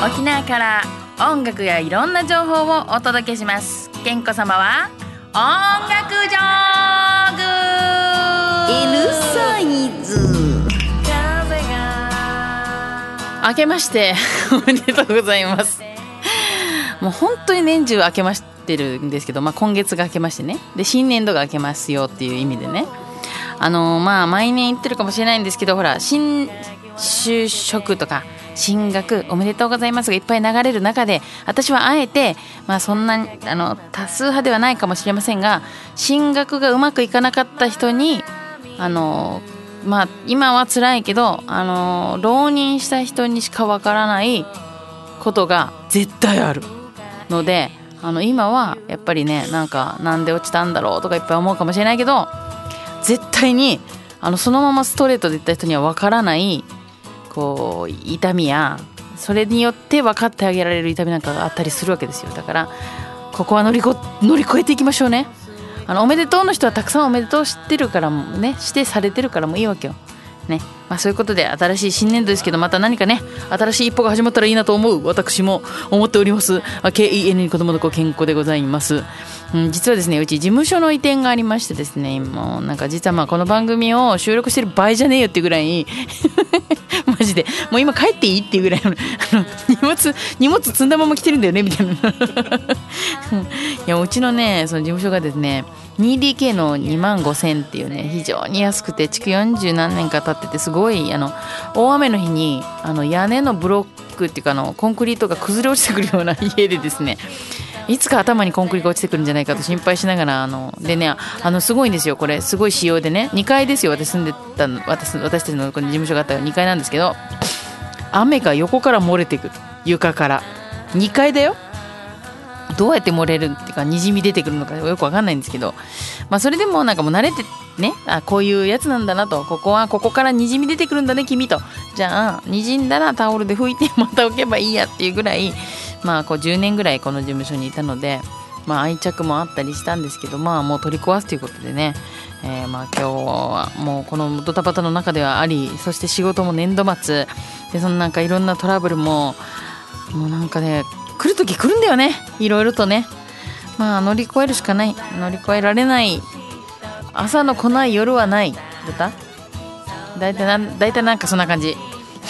沖縄から音楽やいろんな情報をお届けします。健子様は音楽ジョーグ L サイズ。 明けましておめでとうございます。もう本当に年中明けましてるんですけど、今月が明けましてね、で新年度が明けますよっていう意味でね、毎年言ってるかもしれないんですけど、ほら新就職とか進学おめでとうございますがいっぱい流れる中で、私はあえて、そんな多数派ではないかもしれませんが、進学がうまくいかなかった人に今は辛いけど浪人した人にしかわからないことが絶対あるので、今はやっぱりね、なんで落ちたんだろうとかいっぱい思うかもしれないけど、絶対にそのままストレートで言った人にはわからないこう痛みや、それによって分かってあげられる痛みなんかがあったりするわけですよ。だからここは乗り越えていきましょうね。おめでとうの人はたくさんおめでとう知ってるからもね、指定されてるからもいいわけよね。そういうことで新しい新年度ですけど、また何かね新しい一歩が始まったらいいなと思う私も思っております。KEN に子供の子健康でございます。実はですね、うち事務所の移転がありましてですね、もう実はこの番組を収録してる場合じゃねえよっていうぐらいマジでもう今帰っていいっていうぐらい荷物積んだまま来てるんだよねみたいないや、うちのねその事務所がですね 2DK の25,000っていうね、非常に安くて築40何年か経ってて、すごい大雨の日に屋根のブロックっていうかコンクリートが崩れ落ちてくるような家でですね、いつか頭にコンクリが落ちてくるんじゃないかと心配しながらでね、すごいんですよ、これすごい仕様でね、2階ですよ、私たちのこの事務所があった2階なんですけど、雨が横から漏れてくる、床から2階だよ。どうやって漏れるっていうかにじみ出てくるのかよくわかんないんですけど、それでももう慣れてね、こういうやつなんだなと、ここからにじみ出てくるんだね君と、じゃあにじんだらタオルで拭いてまた置けばいいやっていうぐらい、10年ぐらいこの事務所にいたので、愛着もあったりしたんですけど、もう取り壊すということでね、今日はもうこのドタバタの中ではあり、そして仕事も年度末で、そのいろんなトラブルも来る時来るんだよね、いろいろとね。乗り越えるしかない、乗り越えられない。朝の来ない夜はないだいたいそんな感じ。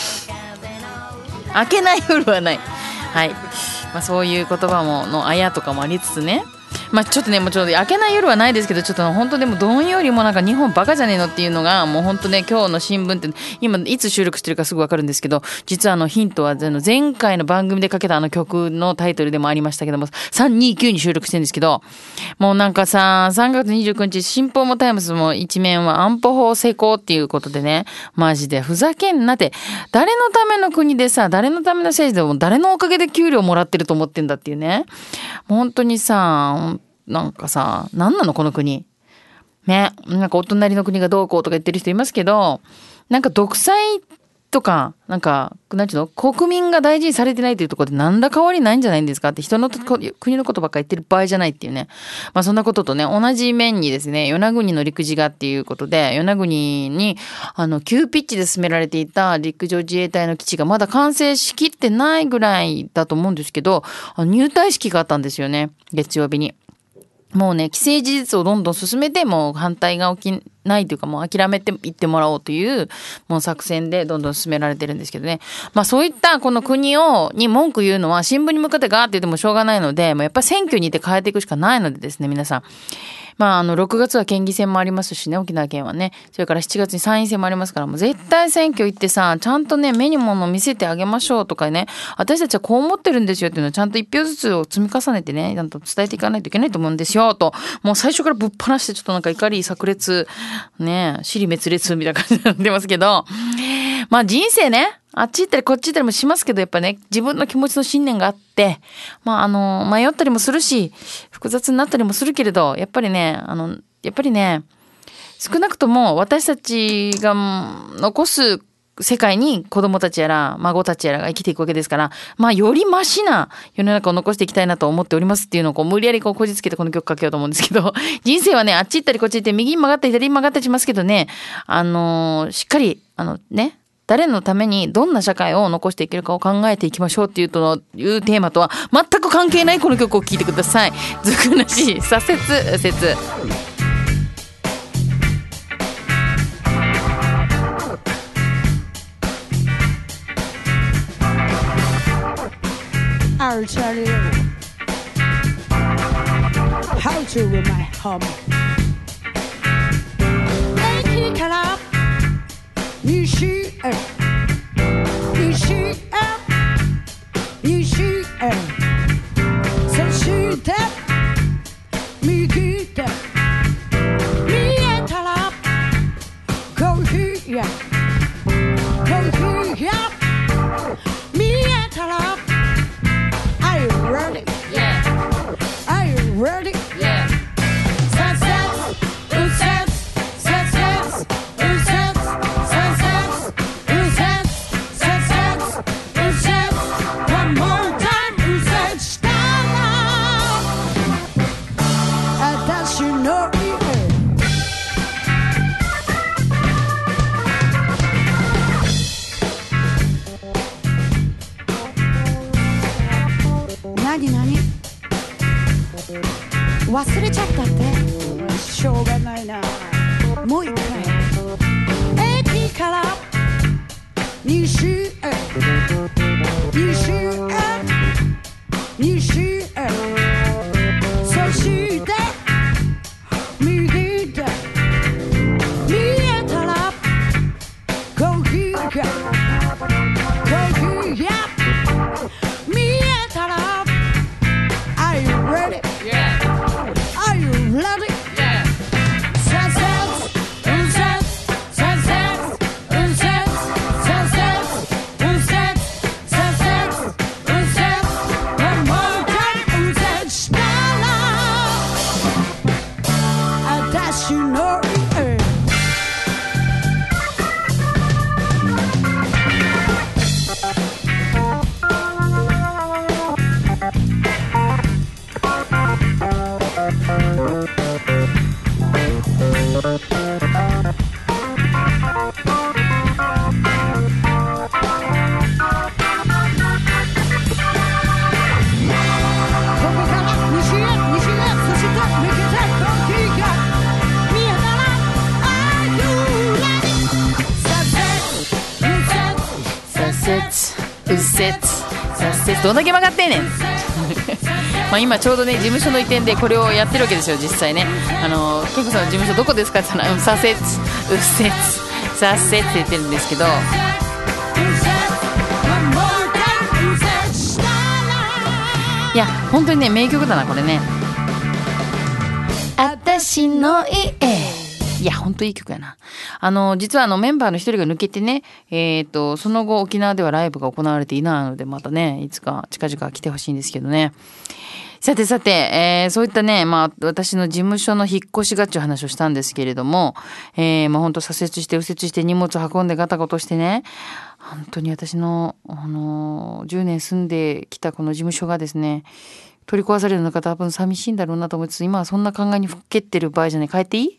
明けない夜はない、はい。そういう言葉のあやとかもありつつね、ちょっとね、もちろん明けない夜はないですけど、ちょっと本当でもどんよりも日本バカじゃねえのっていうのがもう本当ね、今日の新聞って今いつ収録してるかすぐ分かるんですけど、実はヒントは前回の番組でかけた曲のタイトルでもありましたけども、329に収録してるんですけど、もう3月29日新報もタイムズも一面は安保法施行っていうことでね、マジでふざけんなって、誰のための国でさ、誰のための政治でも誰のおかげで給料もらってると思ってんだっていうね、もう本当にさ、なんなのこの国ね、お隣の国がどうこうとか言ってる人いますけど、独裁とかなんていうの、国民が大事にされてないというところで何ら変わりないんじゃないんですかって、人の国のことばっかり言ってる場合じゃないっていうね、そんなこととね、同じ面にですね、与那国の陸自がっていうことで、与那国に急ピッチで進められていた陸上自衛隊の基地がまだ完成しきってないぐらいだと思うんですけど、入隊式があったんですよね、月曜日に。もうね、既成事実をどんどん進めて、もう反対が起きないというか、もう諦めていってもらおうという、もう作戦でどんどん進められてるんですけどね。そういったこの国に文句言うのは、新聞に向かってガーって言ってもしょうがないので、もうやっぱり選挙に行って変えていくしかないのでですね、皆さん。6月は県議選もありますしね、沖縄県はね。それから7月に参院選もありますから、もう絶対選挙行ってさ、ちゃんとね、目に物を見せてあげましょうとかね、私たちはこう思ってるんですよっていうのをちゃんと一票ずつを積み重ねてね、ちゃんと伝えていかないといけないと思うんですよ、と。もう最初からぶっ放して、ちょっと怒り炸裂、ね、尻滅裂みたいな感じになってますけど、人生ね、あっち行ったりこっち行ったりもしますけど、やっぱね、自分の気持ちの信念があって、迷ったりもするし、複雑になったりもするけれど、やっぱりね、少なくとも私たちが残す世界に子供たちやら孫たちやらが生きていくわけですから、よりマシな世の中を残していきたいなと思っておりますっていうのを無理やりこじつけてこの曲かけようと思うんですけど、人生はね、あっち行ったりこっち行って右に曲がったり左に曲がったりしますけどね、しっかり、 誰のためにどんな社会を残していけるかを考えていきましょうっていうテーマとは全く関係ないこの曲を聴いてください。ずくなし左折右折。 I'll tell you how to win my home. 駅から西へそして右手見えたらコーヒー屋見えたら Are you ready? Yeah. Are you ready? Yeah. Sunset, sunset, sunset, sunset, sunset, sunset, sunset, sunset. One more time, sunset. したら私の家何忘れちゃったってしょうがないなもう一回駅から西へそして右手見えたらコーヒー屋見えたら Are you ready? Yeah. Are you ready? Yeah. Sunset, sunset, sunset, sunset, sunset, sunset, sunset, sunset. One more time, sunset. したら私の家どんだけ曲がってんねんまあ今ちょうどね事務所の移転でこれをやってるわけですよ実際ね。ケンコさんの事務所どこですかって言ったら左折右折左折って言ってるんですけど、いや本当にね名曲だなこれね。私の家、いや本当いい曲やな。実はメンバーの一人が抜けてね、その後沖縄ではライブが行われていないのでまたねいつか近々来てほしいんですけどね。さて、そういったね、まあ私の事務所の引っ越しがっちゅう話をしたんですけれども、まあ本当左折して右折して荷物を運んでガタゴトしてね、本当に私の10年住んできたこの事務所がですね、取り壊されるのが多分寂しいんだろうなと思いつつ、今はそんな考えにふっけってる場合じゃない。帰っていい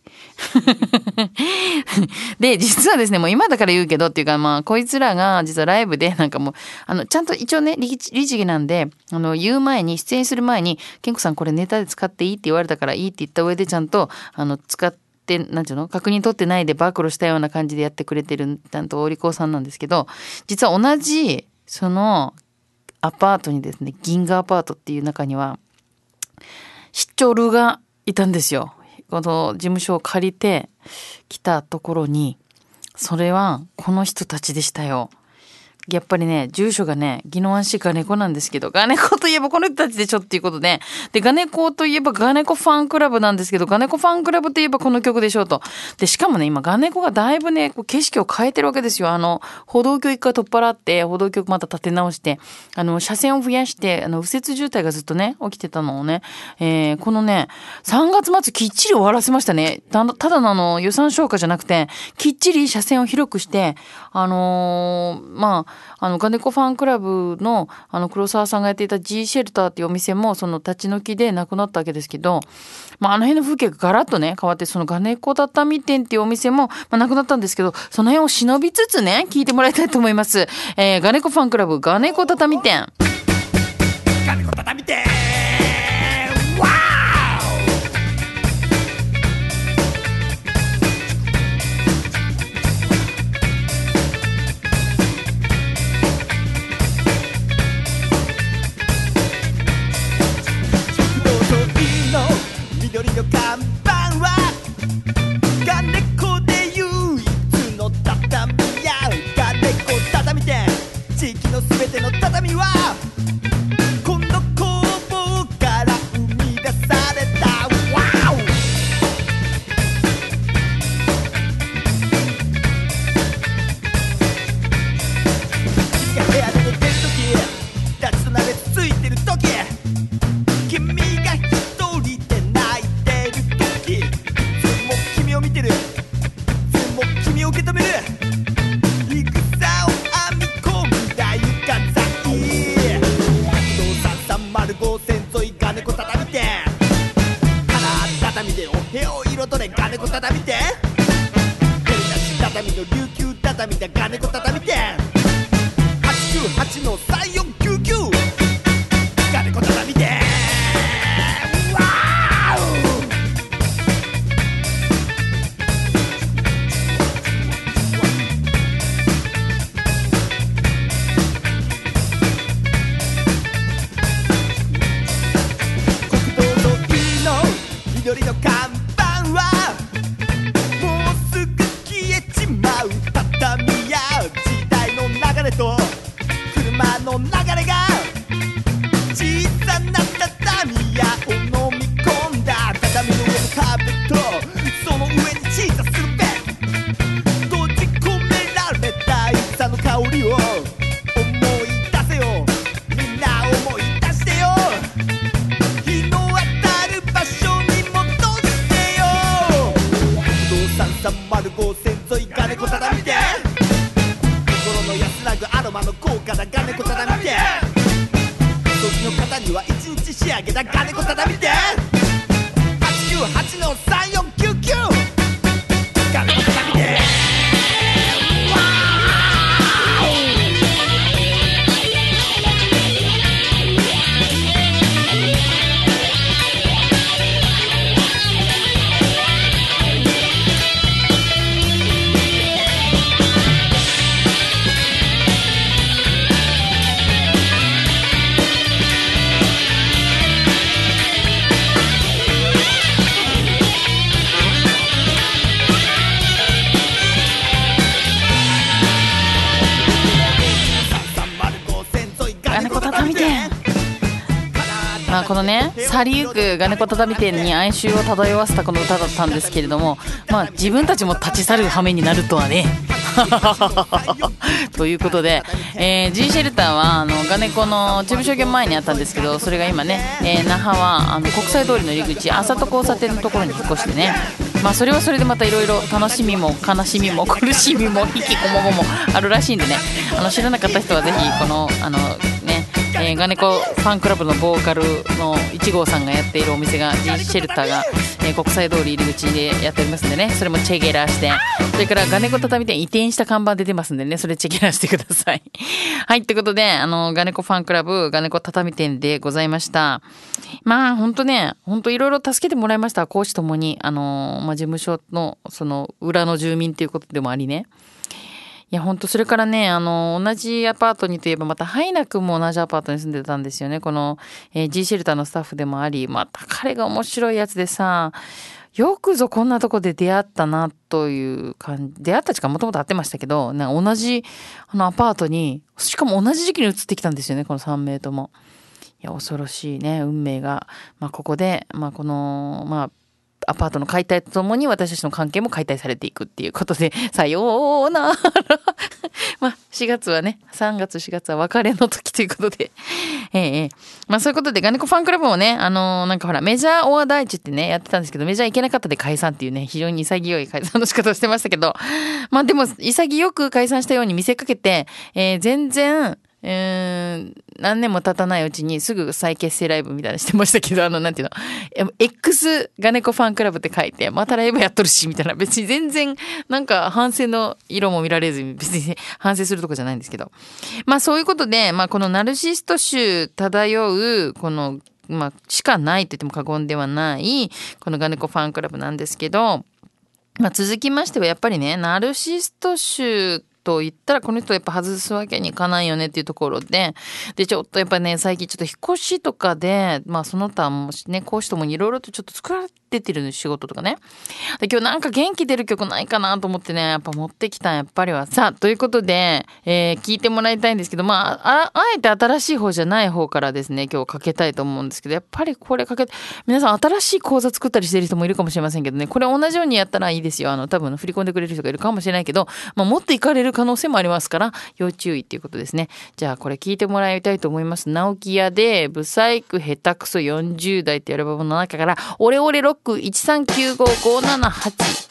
で、実はですね、もう今だから言うけどっていうか、まあ、こいつらが実はライブでなんかもう、ちゃんと一応ね、律儀なんで、言う前に、出演する前に、ケンコさんこれネタで使っていいって言われたからいいって言った上でちゃんと、使って、なんていうの確認取ってないで暴露したような感じでやってくれてる、ちゃんとお利口さんなんですけど、実は同じ、アパートにですね、銀河アパートっていう中には、シッチョルがいたんですよ。この事務所を借りて来たところに、それはこの人たちでしたよ。やっぱりね、住所がね、宜野湾市ガネコなんですけど、ガネコといえばこの人たちでしょっていうことで、で、ガネコといえばガネコファンクラブなんですけど、ガネコファンクラブといえばこの曲でしょと。で、しかもね、今ガネコがだいぶね、景色を変えてるわけですよ。歩道橋一回取っ払って、歩道橋また立て直して、車線を増やして、右折渋滞がずっとね、起きてたのをね、このね、3月末きっちり終わらせましたね。ただの予算消化じゃなくて、きっちり車線を広くして、まあ、 ガネコファンクラブの黒沢さんがやっていた G シェルターっていうお店もその立ち退きでなくなったわけですけど、あの辺の風景がガラッとね変わって、そのガネコ畳店っていうお店も、なくなったんですけど、その辺を忍びつつね聞いてもらいたいと思います。ガネコファンクラブガネコ畳店。 ガネコ畳店わ緑の看板はガネコで唯一の畳やガネコ畳店。地域のすべての畳はこの工房から生み出された。ワオ君が部屋で寝てる時、立ちと鍋つついてる時、君が一人で泣いてる時、いつも君を見てる、いつも君を受け止める。いぐさを編み込んだ床材、国道330号線沿いガネコ畳店。カラー畳でお部屋を彩れガネコ畳店。ヘルナシ畳の琉球畳だガネコ畳店。898の3499ガネコ畳店。緑の看板はもうすぐ消えちまう。畳や時代の流れと車の流れが小さな畳やを飲み込んだ。畳の上のカーペット、その上に小さするベッド、閉じ込められた草の香りを思い出せよ、みんな思い出してよ。日の当たる場所に330号線沿いガネコ畳店。心の安らぐアロマの高価なガネコ畳店。時の方には一日仕上げだガネコ畳店。898の3499ガネコ畳店。 このね去りゆくガネコ畳店に哀愁を漂わせたこの歌だったんですけれども、自分たちも立ち去る羽目になるとはねということで、G シェルターはガネコの中部商業前にあったんですけど、それが今ね、那覇は国際通りの入り口あさと交差点のところに引っ越してね、それはそれでまたいろいろ楽しみも悲しみも苦しみも引きこもごもあるらしいんでね、知らなかった人はぜひこのガネコファンクラブのボーカルの1号さんがやっているお店が G シェルターが、国際通り入り口でやっておりますんでね、それもチェゲラして、それからガネコ畳店移転した看板出てますんでね、それチェゲラしてくださいはい、ということでガネコファンクラブガネコ畳店でございました。本当ね、本当いろいろ助けてもらいました、講師ともに事務所のその裏の住民ということでもありね。いや本当それからね同じアパートにといえばまたハイナ君も同じアパートに住んでたんですよね。この、G シェルターのスタッフでもあり、また彼が面白いやつでさ、よくぞこんなとこで出会ったなという感じ。出会った時間もともと会ってましたけど、同じアパートにしかも同じ時期に移ってきたんですよね、この3名とも。いや恐ろしいね運命が、ここでこのアパートの解体とともに私たちの関係も解体されていくっていうことで、さようならまあ4月はね、3月4月は別れの時ということでまあそういうことでガネコファンクラブもね、なんかほらメジャーオア大地ってねやってたんですけど、メジャー行けなかったで解散っていうね、非常に潔い解散の仕方をしてましたけど、まあでも潔く解散したように見せかけて、全然何年も経たないうちにすぐ再結成ライブみたいなしてましたけど、なんていうの、X ガネコファンクラブって書いて、またライブやっとるし、みたいな、別に全然、なんか反省の色も見られず、別に反省するとこじゃないんですけど。まあそういうことで、まあこのナルシスト臭漂う、この、まあしかないと言っても過言ではない、このガネコファンクラブなんですけど、まあ続きましてはやっぱりね、ナルシスト臭と言ったらこの人やっぱ外すわけにいかないよねっていうところで、ちょっとやっぱね、最近ちょっと引っ越しとかで、まあその他もね、講師ともいろいろとちょっと作られてる仕事とかね。で今日なんか元気出る曲ないかなと思ってね、やっぱ持ってきたやっぱりは。さあ、ということで、聞いてもらいたいんですけど、まあ、あえて新しい方じゃない方からですね、今日かけたいと思うんですけど、やっぱりこれかけて、皆さん新しい講座作ったりしてる人もいるかもしれませんけどね、これ同じようにやったらいいですよ。多分振り込んでくれる人がいるかもしれないけど、まあ持っていかれる可能性もありますから、要注意っていうことですね。じゃあこれ聞いてもらいたいと思います。直木屋で、ブサイク下手くそ40代っていうアルバムの中から、オレオレロック1395578。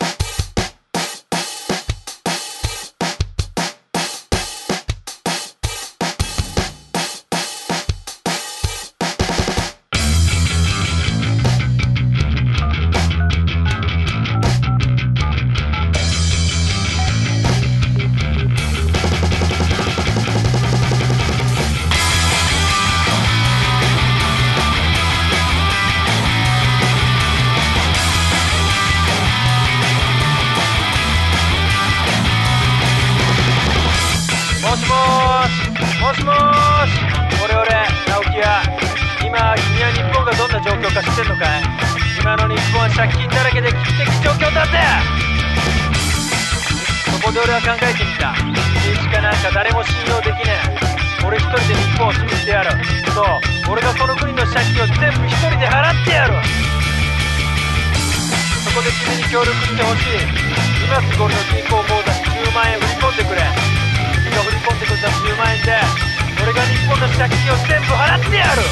もしもーし、俺直樹や。今君は日本がどんな状況か知ってんのかい？今の日本は借金だらけで危機的状況だぜ。そこで俺は考えてみた。政治家なんか誰も信用できねえ。俺一人で日本を救ってやる。そう、俺がこの国の借金を全部一人で払ってやる。そこで君に協力してほしい。今すぐ俺の銀行口座に10万円振り込んでくれ。君が振り込んでくれた10万円で俺が日本の借金を全部払ってやる。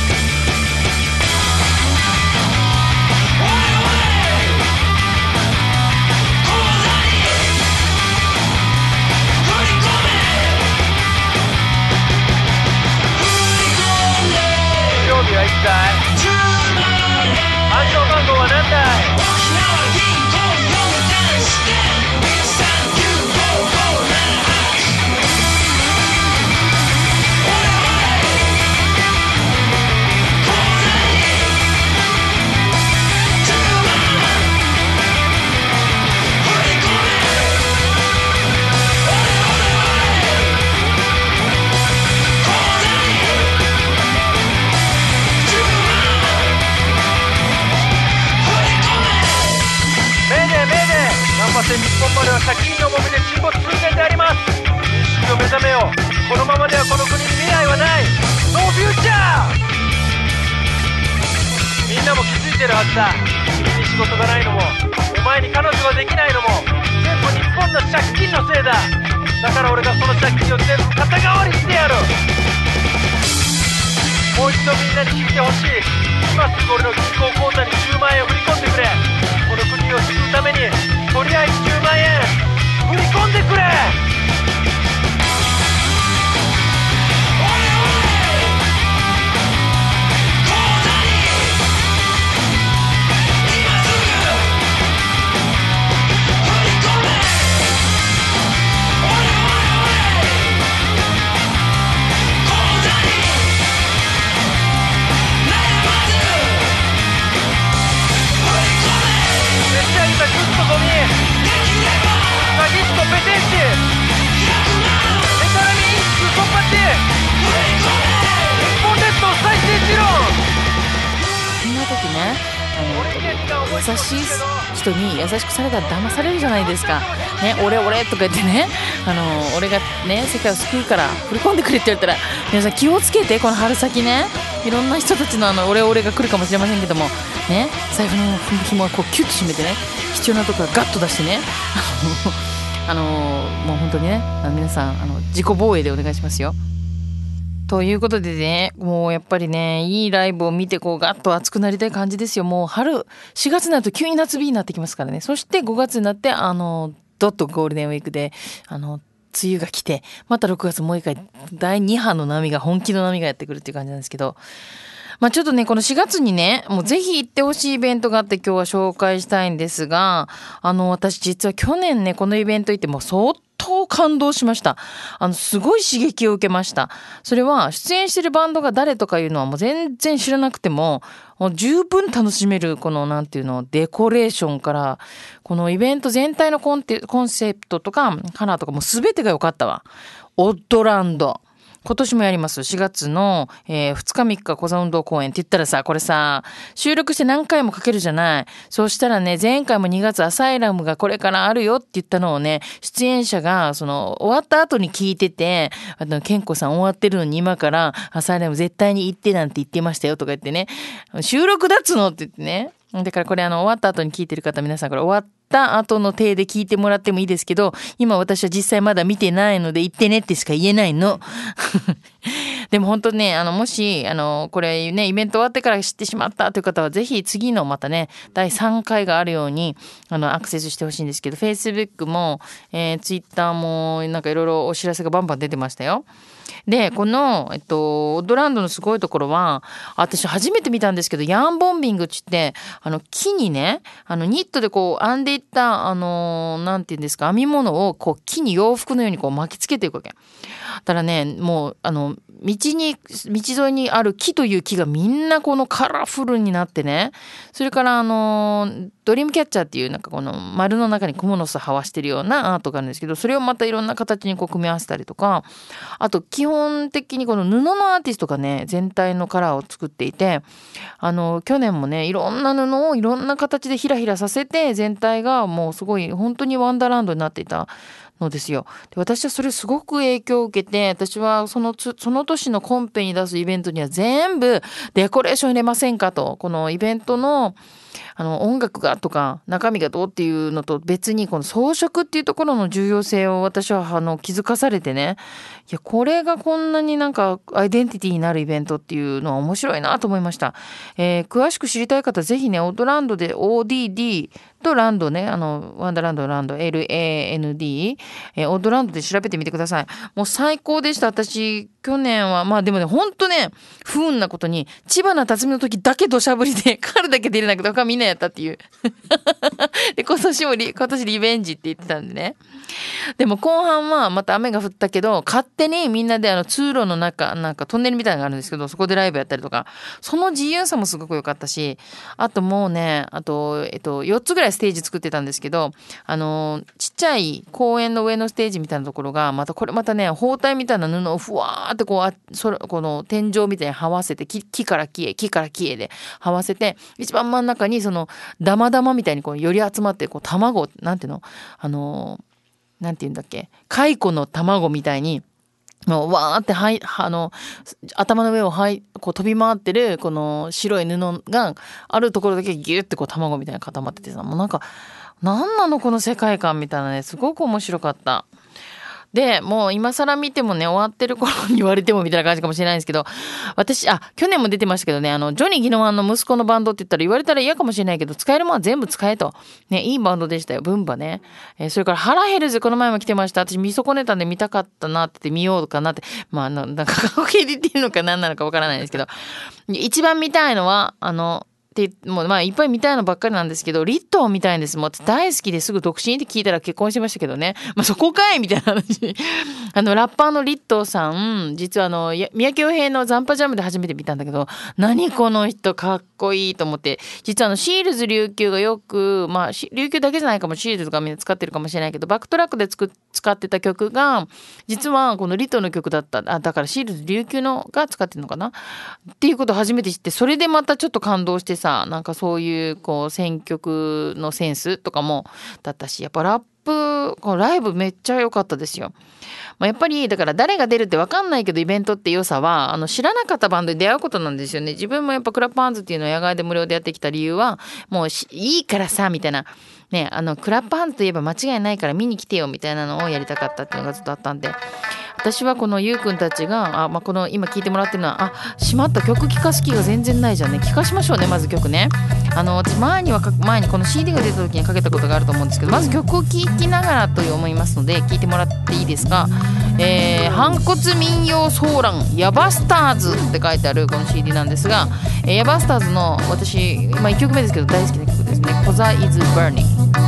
日曜日はいつだい？暗証番号は何だい？日本までは借金の重みで沈没寸前であります。民主主義を目覚めよう。このままではこの国に未来はない。ノーフューチャー。みんなも気づいてるはずだ。君に仕事がないのも、お前に彼女ができないのも全部日本の借金のせいだ。だから俺がその借金を全部肩代わりしてやる。もう一度みんなに聞いてほしい。今すぐ俺の銀行口座に10万円振り込んでくれ。この国を救うためにとりあえず10万円振り込んでくれ。詐欺師とペテン師優しい人に優しくされたら騙されるじゃないですかね。俺とか言ってね、俺がね世界を救うから振り込んでくれって言われたら、皆さん気をつけて、この春先ね、いろんな人たちの俺が来るかもしれませんけどもね、財布の紐はこうキュッと締めてね、必要なところはガッと出してねもう本当にね、皆さん自己防衛でお願いしますよ。ということでね、もうやっぱりね、いいライブを見てこうガッと熱くなりたい感じですよ。もう4月になると急に夏日になってきますからね。そして5月になってドットゴールデンウィークで梅雨が来て、また6月もう一回第2波の波が、本気の波がやってくるっていう感じなんですけど、まあちょっとね、この4月にね、もうぜひ行ってほしいイベントがあって今日は紹介したいんですが、私実は去年ね、このイベント行ってもう相当感動しました。すごい刺激を受けました。それは出演してるバンドが誰とかいうのはもう全然知らなくても、十分楽しめるこのなんていうの、デコレーションから、このイベント全体のコンセプトとかカラーとかもう全てが良かったわ。オッドランド。今年もやります。4月の、2日3日小座運動公演って言ったらさ、これさ、収録して何回もかけるじゃない。そうしたらね、前回も2月アサイラムがこれからあるよって言ったのをね、出演者が終わった後に聞いてて、健子さん終わってるのに今からアサイラム絶対に行ってなんて言ってましたよとか言ってね、収録だっつのって言ってね。だからこれ終わった後に聞いてる方、皆さんこれ終わった後の体で聞いてもらってもいいですけど、今私は実際まだ見てないので言ってねってしか言えないの。でも本当ね、もし、これね、イベント終わってから知ってしまったという方は、ぜひ次のまたね、第3回があるように、アクセスしてほしいんですけど、Facebook も、Twitter も、なんかいろいろお知らせがバンバン出てましたよ。で、この、オッドランドのすごいところは、私初めて見たんですけど、ヤンボンビングって言って、木にね、ニットでこう編んでいった、なんていうんですか、編み物をこう木に洋服のようにこう巻きつけていくわけ。たらね、もう、道沿いにある木という木がみんなこのカラフルになってね、それからドリームキャッチャーっていうなんかこの丸の中にクモの巣はわしてるようなアートがあるんですけど、それをまたいろんな形にこう組み合わせたりとか、あと基本的にこの布のアーティストがね、全体のカラーを作っていて、去年もね、いろんな布をいろんな形でひらひらさせて、全体がもうすごい本当にワンダーランドになっていたのですよ。で、私はそれすごく影響を受けて、私はその年のコンペに出すイベントには全部デコレーション入れませんかと、このイベントの音楽がとか中身がどうっていうのと別にこの装飾っていうところの重要性を私は気づかされてね、いやこれがこんなになんかアイデンティティになるイベントっていうのは面白いなと思いました。詳しく知りたい方ぜひね、オッドランドで ODD とランドね、ワンダーランドのランド LAND、オッドランドで調べてみてください。もう最高でした。私去年はまあでもね、ほんとね、不運なことに千葉な辰巳の時だけ土砂降りで彼だけ出れなくて他みんなやったっていうで今年リベンジって言ってたんでね。でも後半はまた雨が降ったけど、勝手にみんなで通路の中、なんかトンネルみたいなのがあるんですけど、そこでライブやったりとか、その自由さもすごく良かったし、あともうね、4つぐらいステージ作ってたんですけど、ちっちゃい公園の上のステージみたいなところが、これまたね、包帯みたいな布をふわーってこの天井みたいに這わせて、木から木へで這わせて、一番真ん中にダマダマみたいにこうより集まって、こう卵、なんていうのなんていうんだっけ、蚕の卵みたいに、もうわーって頭の上をこう飛び回ってるこの白い布があるところだけギュッてこう卵みたいに固まっててさ、もうなんかなんなのこの世界観みたいなね、すごく面白かった。で、もう今更見てもね、終わってる頃に言われてもみたいな感じかもしれないんですけど、私、去年も出てましたけどね、ジョニー・ギノワンの息子のバンドって言ったら言われたら嫌かもしれないけど、使えるものは全部使えと。ね、いいバンドでしたよ、ブンバね。それからハラヘルズ、この前も来てました。私見損ねたんで見たかったなって見ようかなって。なんか過去形で言っていいのか何なのかわからないですけど、一番見たいのは、もういっぱい見たいのばっかりなんですけど、リットを見たいんです。もう大好きですぐ独身って聞いたら結婚しましたけどね。そこかいみたいな話。ラッパーのリットさん、実は三宅洋平のザンパジャムで初めて見たんだけど、何この人かっこいいと思って、実はシールズ琉球がよく、琉球だけじゃないかも、シールズがみんな使ってるかもしれないけど、バックトラックで使ってた曲が、実はこのリットの曲だった。だからシールズ琉球のが使ってるのかなっていうことを初めて知って、それでまたちょっと感動してさ、 さ、なんかそういうこう選曲のセンスとかもだったし、やっぱラップこうライブめっちゃ良かったですよ。やっぱりだから誰が出るって分かんないけどイベントって良さは知らなかったバンドに出会うことなんですよね。自分もやっぱクラップハンズっていうのを野外で無料でやってきた理由はもういいからさみたいなね、クラップハンズといえば間違いないから見に来てよみたいなのをやりたかったっていうのがずっとあったんで、私はこのゆうくんたちがこの今聴いてもらってるのはしまった曲聴かす気が全然ないじゃんね。聴かしましょうね、まず曲ね。私前にこの CD が出た時にかけたことがあると思うんですけど、まず曲を聴きながらと思いますので聴いてもらっていいですか。反骨民謡ソーランヤバスターズって書いてあるこの CD なんですが、ヤバスターズの私1曲目ですけど大好きな曲ですね。 Koza is Burning。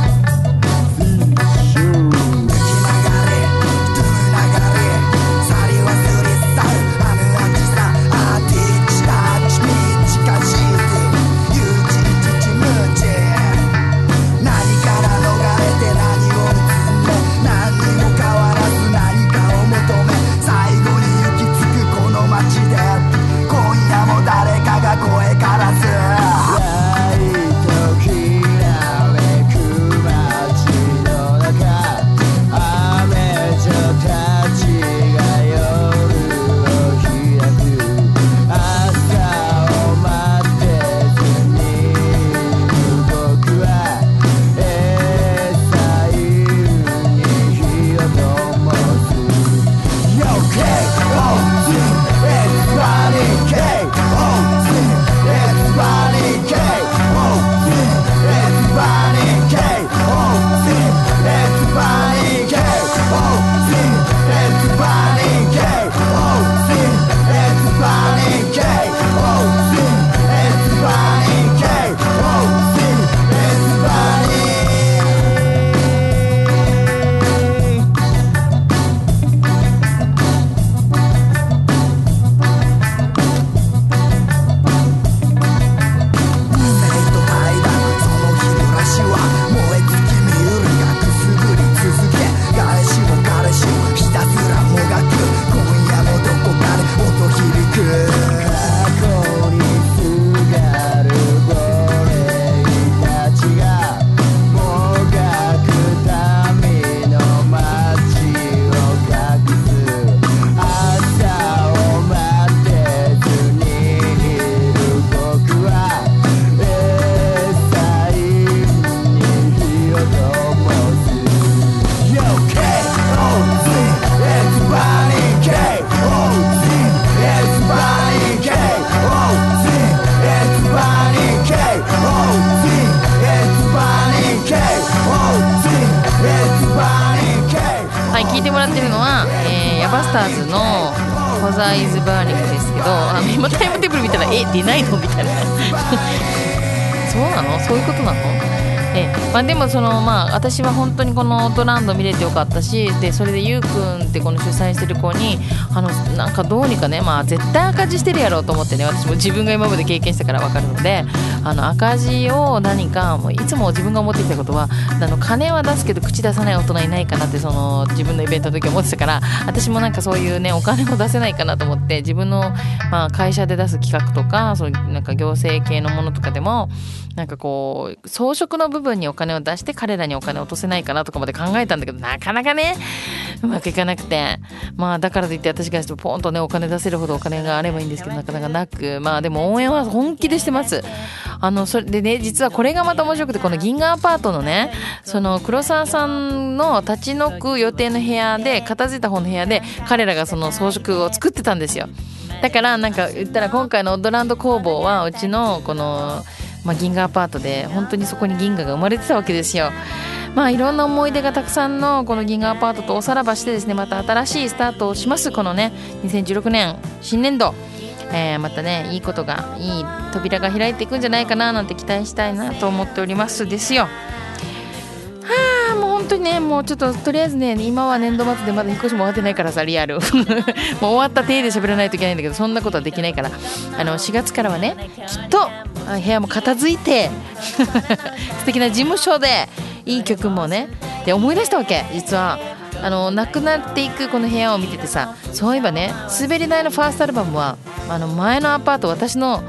聞いてもらってるのは、ヤバスターズの Koza is Burning ですけど、今タイムテーブル見たら出ないのみたいなそうなの、そういうことなの。でも私は本当にこのオートランド見れてよかったし、でそれでゆうくんってこの主催してる子になんかどうにかね、絶対赤字してるやろうと思ってね、私も自分が今まで経験したから分かるので、赤字を何かいつも自分が思ってきたことは金は出すけど口出さない大人いないかなって自分のイベントの時思ってたから、私もなんかそういうねお金を出せないかなと思って自分の会社で出す企画とかそういうなんか行政系のものとかでもなんかこう装飾の部分にお金を出して彼らにお金を落とせないかなとかまで考えたんだけど、なかなかねうまくいかなくて、だからといって私がポンとねお金出せるほどお金があればいいんですけどなかなかなく、でも応援は本気でしてます。それでね、実はこれがまた面白くて、この銀河アパートのね黒沢さんの立ち退く予定の部屋で片付いた方の部屋で彼らがその装飾を作ってたんですよ。だからなんか言ったら今回のオッドランド工房はうちのこの銀河アパートで本当にそこに銀河が生まれてたわけですよ。いろんな思い出がたくさんのこの銀河アパートとおさらばしてですね、また新しいスタートをします。このね2016年新年度、またねいいことがいい扉が開いていくんじゃないかななんて期待したいなと思っておりますですよ。もう本当にね、もうちょっととりあえずね今は年度末でまだ引っ越しも終わってないからさ、リアルもう終わった体で喋らないといけないんだけど、そんなことはできないから4月からはねきっと部屋も片付いて素敵な事務所でいい曲もねで思い出したわけ。実はなくなっていくこの部屋を見ててさ、そういえばね滑り台のファーストアルバムは前のアパート私の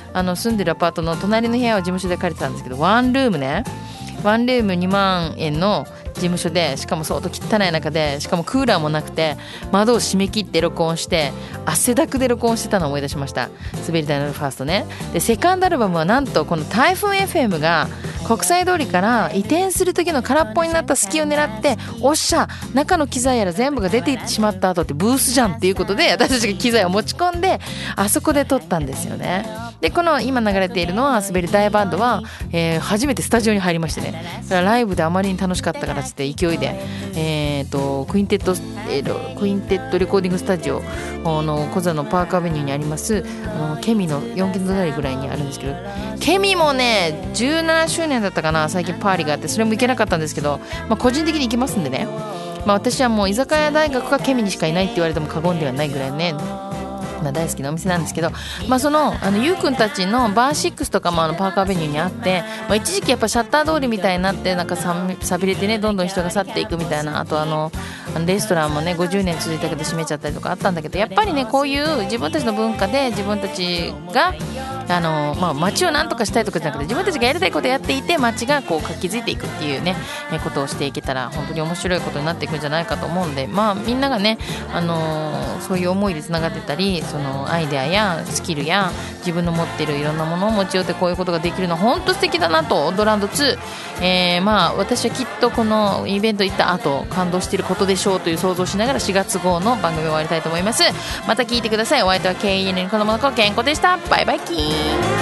住んでるアパートの隣の部屋を事務所で借りてたんですけど、ワンルーム2万円の事務所で、しかも相当汚い中で、しかもクーラーもなくて窓を閉め切って録音して、汗だくで録音してたのを思い出しました。滑り台のファーストね。でセカンドアルバムはなんとこの台風 FM が国際通りから移転する時の空っぽになった隙を狙って、おっしゃ中の機材やら全部が出ていってしまった後ってブースじゃんっていうことで、私たちが機材を持ち込んであそこで撮ったんですよね。でこの今流れているのは滑り台バンドは、初めてスタジオに入りましてね、だからライブであまりに楽しかったからって勢いで、クインテッドレコーディングスタジオの小座のパークアベニューにありますケミの4軒隣ぐらいにあるんですけど、ケミもね17周年だったかな、最近パーリーがあって、それも行けなかったんですけど、個人的に行きますんでね、私はもう居酒屋大学がケミにしかいないって言われても過言ではないぐらいね、大好きなお店なんですけど、そのゆうくんたちのバー6とかもパークアベニューにあって、一時期やっぱシャッター通りみたいになって、なんかさびれてね、どんどん人が去っていくみたいな、あとレストランもね50年続いたけど閉めちゃったりとかあったんだけど、やっぱりねこういう自分たちの文化で自分たちが街をなんとかしたいとかじゃなくて、自分たちがやりたいことをやっていて、街がこう活気づいていくっていうねことをしていけたら本当に面白いことになっていくんじゃないかと思うんで、みんながね、そういう思いでつながってたり、そのアイデアやスキルや自分の持っているいろんなものを持ち寄ってこういうことができるのは本当素敵だなと。ドランド2、私はきっとこのイベント行った後感動していることでしょうという想像しながら4月号の番組を終わりたいと思います。また聞いてください。お相手は KEN 子供の子健子でした。バイバイキーン。